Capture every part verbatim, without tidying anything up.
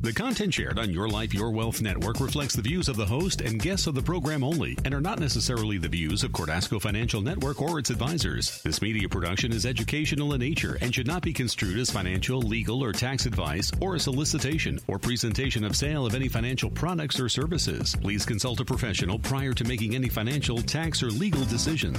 The content shared on Your Life, Your Wealth Network reflects the views of the host and guests of the program only and are not necessarily the views of Cordasco Financial Network or its advisors. This media production is educational in nature and should not be construed as financial, legal, or tax advice or a solicitation or presentation of sale of any financial products or services. Please consult a professional prior to making any financial, tax, or legal decision.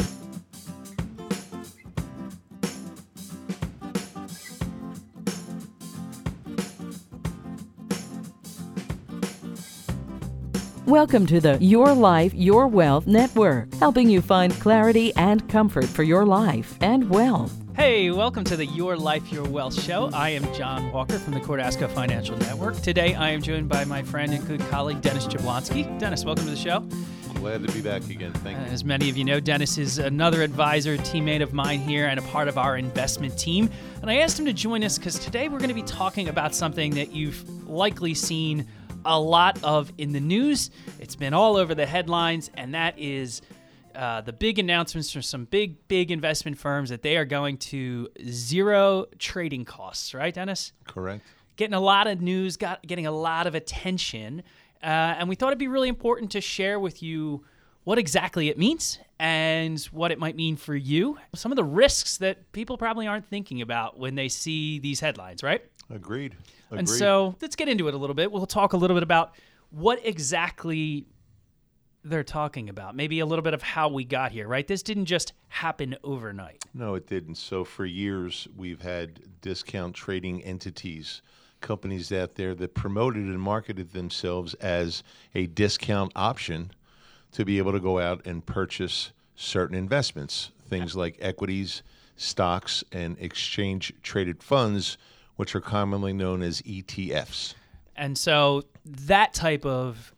Welcome to the Your Life, Your Wealth Network, helping you find clarity and comfort for your life and wealth. Hey, welcome to the Your Life, Your Wealth show. I am John Walker from the Cordasco Financial Network. Today, I am joined by my friend and good colleague, Dennis Jablonski. Dennis, welcome to the show. Glad to be back again. Thank you. As many of you know, Dennis is another advisor, teammate of mine here, and a part of our investment team. And I asked him to join us because today we're going to be talking about something that you've likely seen a lot of in the news. It's been all over the headlines, and that is uh, the big announcements from some big, big investment firms that they are going to zero trading costs, right, Dennis? Correct. Getting a lot of news, got getting a lot of attention, uh, and we thought it'd be really important to share with you what exactly it means and what it might mean for you. Some of the risks that people probably aren't thinking about when they see these headlines, right? Agreed. Agreed. And so let's get into it a little bit. We'll talk a little bit about what exactly they're talking about. Maybe a little bit of how we got here, right? This didn't just happen overnight. No, it didn't. So for years, we've had discount trading entities, companies out there that promoted and marketed themselves as a discount option to be able to go out and purchase certain investments, things like equities, stocks, and exchange-traded funds, which are commonly known as E T Fs. And so that type of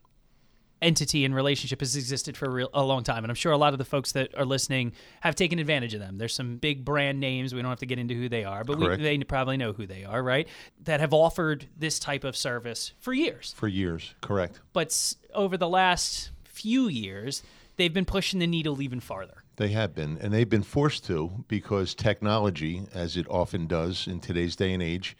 entity and relationship has existed for a, real, a long time. And I'm sure a lot of the folks that are listening have taken advantage of them. There's some big brand names. We don't have to get into who they are, but we, they probably know who they are, right? That have offered this type of service for years. For years, correct. But over the last few years, they've been pushing the needle even farther. They have been, and they've been forced to because technology, as it often does in today's day and age,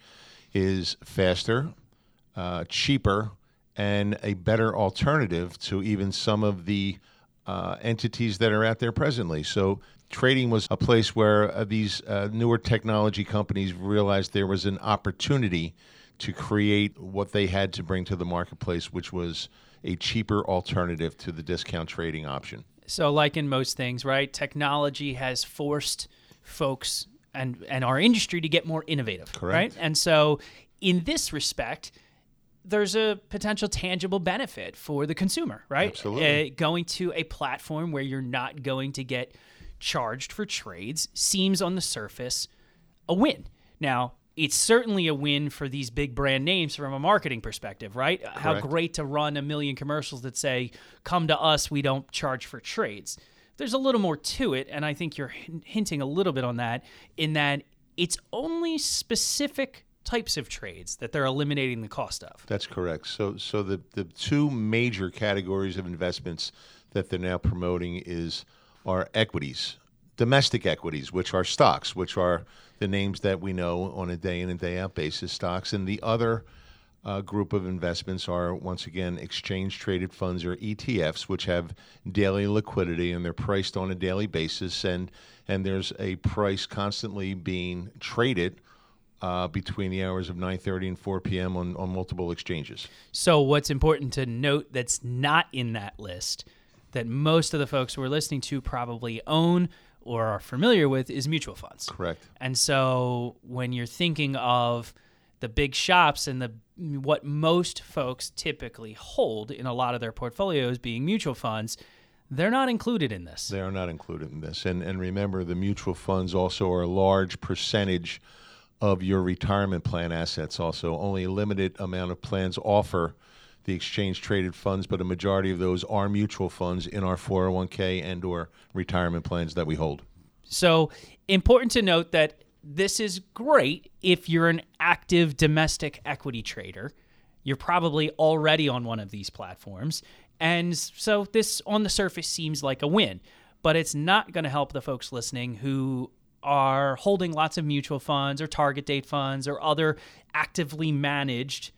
is faster, uh, cheaper, and a better alternative to even some of the uh, entities that are out there presently. So trading was a place where uh, these uh, newer technology companies realized there was an opportunity to create what they had to bring to the marketplace, which was a cheaper alternative to the discount trading option. So like in most things, right, technology has forced folks and, and our industry to get more innovative, Correct. Right? And so in this respect, there's a potential tangible benefit for the consumer, right? Absolutely. Uh, going to a platform where you're not going to get charged for trades seems on the surface a win. Now, it's certainly a win for these big brand names from a marketing perspective, right? Correct. How great to run a million commercials that say, come to us, we don't charge for trades. There's a little more to it, and I think you're hinting a little bit on that, in that it's only specific types of trades that they're eliminating the cost of. That's correct. So so the, the two major categories of investments that they're now promoting is are equities, domestic equities, which are stocks, which are the names that we know on a day in and day out basis, stocks. And the other uh, group of investments are, once again, exchange-traded funds or E T Fs, which have daily liquidity and they're priced on a daily basis. And, and there's a price constantly being traded uh, between the hours of nine thirty and four p.m. on, on multiple exchanges. So what's important to note that's not in that list that most of the folks who are listening to probably own or are familiar with is mutual funds. Correct. And so when you're thinking of the big shops and the what most folks typically hold in a lot of their portfolios being mutual funds, they're not included in this. They are not included in this. And and remember, the mutual funds also are a large percentage of your retirement plan assets also. Only a limited amount of plans offer the exchange-traded funds, but a majority of those are mutual funds in our four oh one k and or retirement plans that we hold. So important to note that this is great if you're an active domestic equity trader. You're probably already on one of these platforms. And so this on the surface seems like a win, but it's not going to help the folks listening who are holding lots of mutual funds or target date funds or other actively managed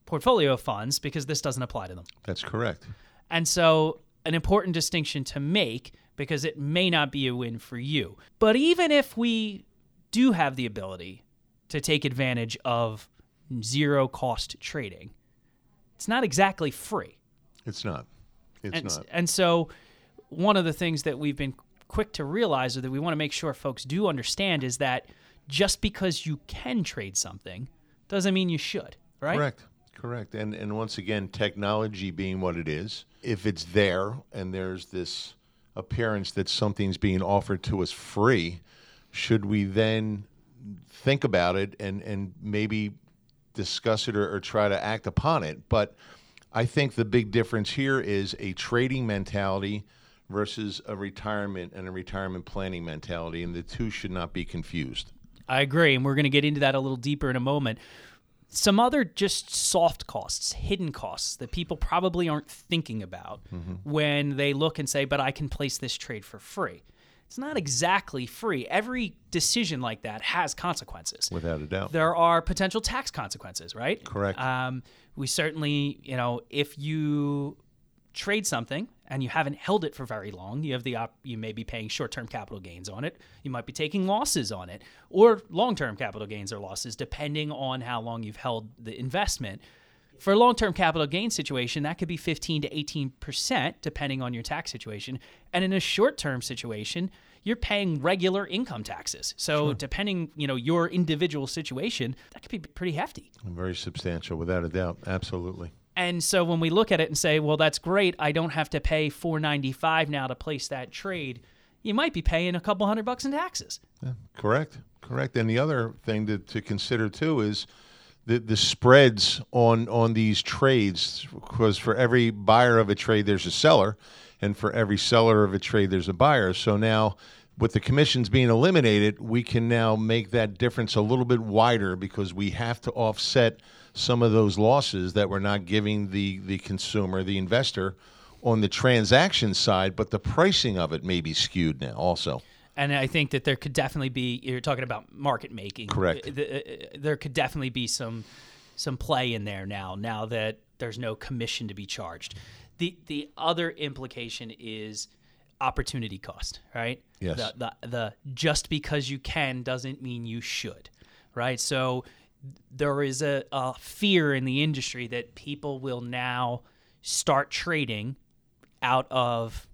portfolio funds because this doesn't apply to them. That's correct. And so an important distinction to make, because it may not be a win for you. But even if we do have the ability to take advantage of zero cost trading, it's not exactly free. It's not. It's and, not. And so one of the things that we've been quick to realize, or that we want to make sure folks do understand, is that just because you can trade something doesn't mean you should, right? Correct. Correct. And and once again, technology being what it is, if it's there and there's this appearance that something's being offered to us free, should we then think about it and, and maybe discuss it or, or try to act upon it? But I think the big difference here is a trading mentality versus a retirement and a retirement planning mentality, and the two should not be confused. I agree, and we're going to get into that a little deeper in a moment. Some other just soft costs, hidden costs that people probably aren't thinking about mm-hmm. when they look and say, but I can place this trade for free. It's not exactly free. Every decision like that has consequences. Without a doubt. There are potential tax consequences, right? Correct. Um, we certainly, you know, if you trade something and you haven't held it for very long, you have the op- you may be paying short-term capital gains on it. You might be taking losses on it, or long-term capital gains or losses, depending on how long you've held the investment. For a long-term capital gain situation, that could be fifteen to eighteen percent, depending on your tax situation. And in a short-term situation, you're paying regular income taxes. So sure. depending, you know, your individual situation, that could be pretty hefty. Very substantial, without a doubt. Absolutely. And so when we look at it and say, well, that's great, I don't have to pay four ninety-five now to place that trade, you might be paying a couple hundred bucks in taxes. Yeah, correct, correct. And the other thing to, to consider, too, is the, the spreads on, on these trades, because for every buyer of a trade, there's a seller, and for every seller of a trade, there's a buyer. So now, with the commissions being eliminated, we can now make that difference a little bit wider because we have to offset some of those losses that we're not giving the, the consumer, the investor, on the transaction side, but the pricing of it may be skewed now also. And I think that there could definitely be, you're talking about market making. Correct. There could definitely be some some play in there now, now that there's no commission to be charged. The the other implication is opportunity cost, right? Yes. The, the, the just because you can doesn't mean you should, right? So there is a, a fear in the industry that people will now start trading out of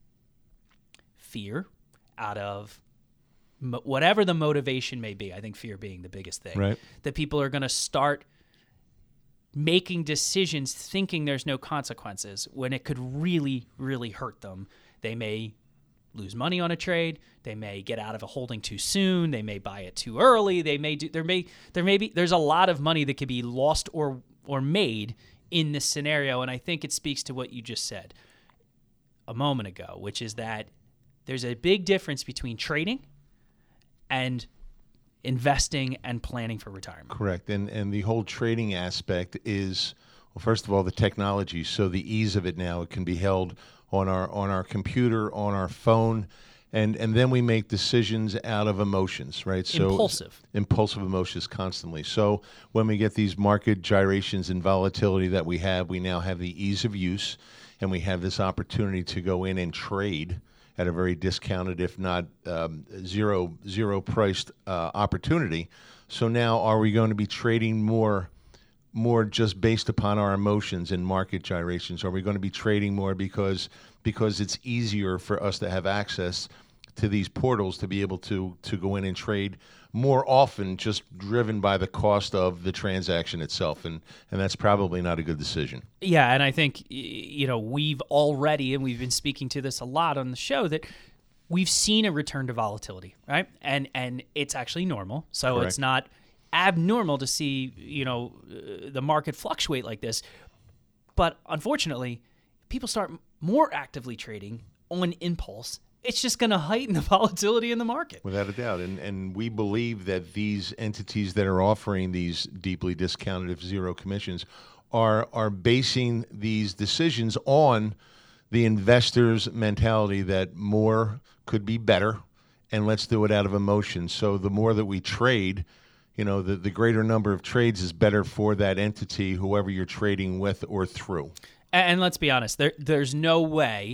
fear, out of mo- whatever the motivation may be. I think fear being the biggest thing. Right. That people are going to start making decisions thinking there's no consequences when it could really, really hurt them. They may lose money on a trade. They may get out of a holding too soon. They may buy it too early. They may do. There may there may be. There's a lot of money that could be lost or or made in this scenario. And I think it speaks to what you just said a moment ago, which is that there's a big difference between trading and investing and planning for retirement. Correct. And and the whole trading aspect is, well, first of all, the technology. So the ease of it now, it can be held on our on our computer, on our phone, and and then we make decisions out of emotions, right? So impulsive. Impulsive emotions constantly. So when we get these market gyrations and volatility that we have, we now have the ease of use, and we have this opportunity to go in and trade at a very discounted, if not um, zero zero priced uh, opportunity. So now, are we going to be trading more? more just based upon our emotions and market gyrations? Are we going to be trading more because because it's easier for us to have access to these portals to be able to to go in and trade more often, just driven by the cost of the transaction itself? And and that's probably not a good decision. Yeah, and I think, you know, we've already, and we've been speaking to this a lot on the show, that we've seen a return to volatility, right? And and it's actually normal. So Correct. It's not abnormal to see, you know, uh, the market fluctuate like this. But unfortunately, people start more actively trading on impulse. It's just going to heighten the volatility in the market. Without a doubt. And and we believe that these entities that are offering these deeply discounted zero commissions are are basing these decisions on the investor's mentality that more could be better, and let's do it out of emotion. So the more that we trade, you know, the, the greater number of trades is better for that entity, whoever you're trading with or through. And let's be honest, there, there's no way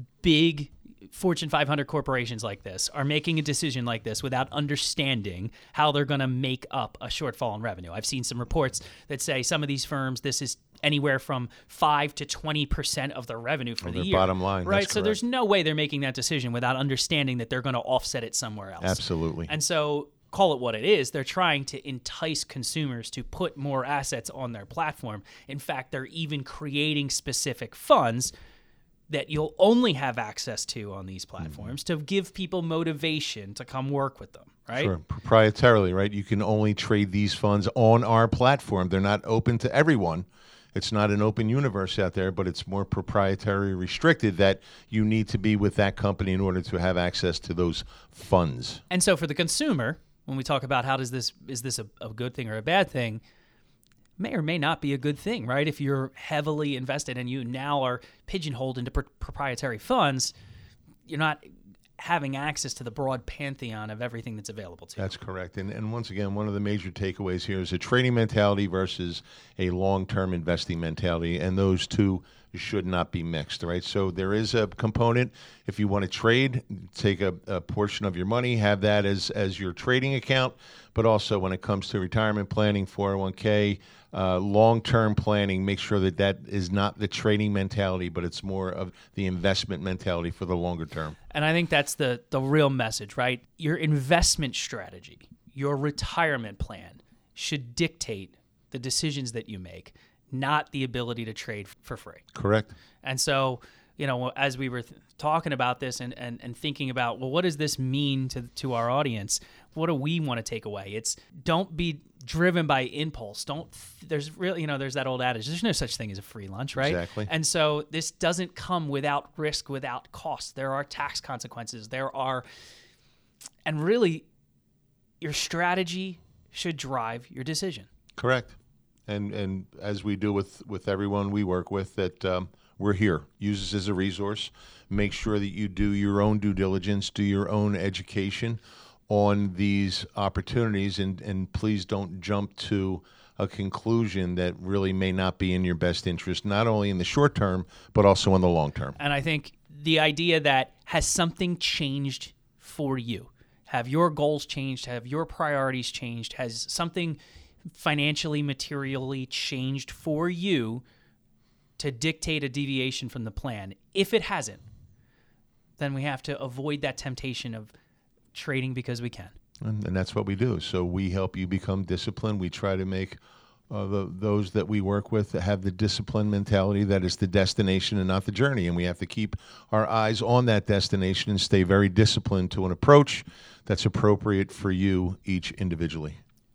big Fortune five hundred corporations like this are making a decision like this without understanding how they're going to make up a shortfall in revenue. I've seen some reports that say some of these firms, this is anywhere from five to twenty percent of their revenue for Or the their year. bottom line. Right? That's So correct. there's no way they're making that decision without understanding that they're going to offset it somewhere else. Absolutely. And so call it what it is. They're trying to entice consumers to put more assets on their platform. In fact, they're even creating specific funds that you'll only have access to on these platforms mm-hmm. to give people motivation to come work with them, right? Sure. Proprietarily, right? You can only trade these funds on our platform. They're not open to everyone. It's not an open universe out there, but it's more proprietary restricted that you need to be with that company in order to have access to those funds. And so for the consumer, when we talk about how does this, is this a, a good thing or a bad thing, may or may not be a good thing, right? If you're heavily invested and you now are pigeonholed into pr- proprietary funds, you're not having access to the broad pantheon of everything that's available to you. That's correct. And and once again, one of the major takeaways here is a trading mentality versus a long-term investing mentality, and those two should not be mixed, right? So there is a component, if you want to trade, take a, a portion of your money, have that as, as your trading account, but also when it comes to retirement planning, four oh one k, uh, long-term planning, make sure that that is not the trading mentality, but it's more of the investment mentality for the longer term. And I think that's the, the real message, right? Your investment strategy, your retirement plan should dictate the decisions that you make, not the ability to trade for free. Correct. And so, you know, as we were th- talking about this and, and, and thinking about, well, what does this mean to to our audience? What do we want to take away? It's don't be driven by impulse. Don't, th- there's really, you know, there's that old adage, there's no such thing as a free lunch, right? Exactly. And so this doesn't come without risk, without cost. There are tax consequences. There are, and really, your strategy should drive your decision. Correct. And and as we do with, with everyone we work with, that um, we're here. Use this as a resource. Make sure that you do your own due diligence, do your own education on these opportunities, and, and please don't jump to a conclusion that really may not be in your best interest, not only in the short term, but also in the long term. And I think the idea that has something changed for you? Have your goals changed? Have your priorities changed? Has something financially, materially changed for you to dictate a deviation from the plan? If it hasn't, then we have to avoid that temptation of trading because we can. And, and that's what we do. So we help you become disciplined. We try to make uh, the, those that we work with that have the discipline mentality that is the destination and not the journey. And we have to keep our eyes on that destination and stay very disciplined to an approach that's appropriate for you each individually.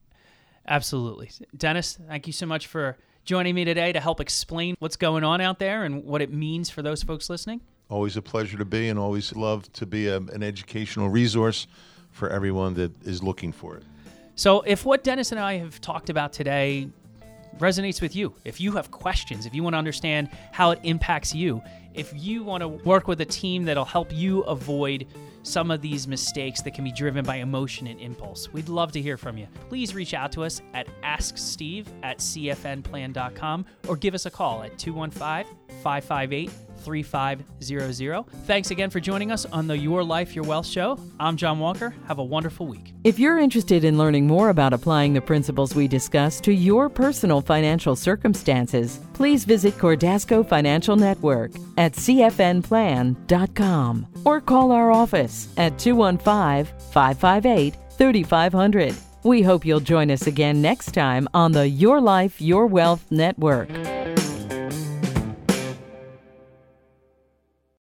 Absolutely. Dennis, thank you so much for joining me today to help explain what's going on out there and what it means for those folks listening. Always a pleasure to be, and always love to be a, an educational resource for everyone that is looking for it. So if what Dennis and I have talked about today resonates with you, if you have questions, if you want to understand how it impacts you, if you want to work with a team that'll help you avoid some of these mistakes that can be driven by emotion and impulse, we'd love to hear from you. Please reach out to us at ask steve at c f n plan dot com or give us a call at two one five, five five eight, three five zero zero. Thanks again for joining us on the Your Life, Your Wealth show. I'm John Walker. Have a wonderful week. If you're interested in learning more about applying the principles we discuss to your personal financial circumstances, please visit Cordasco Financial Network at c f n plan dot com or call our office at two one five, five five eight, three five zero zero. We hope you'll join us again next time on the Your Life, Your Wealth Network.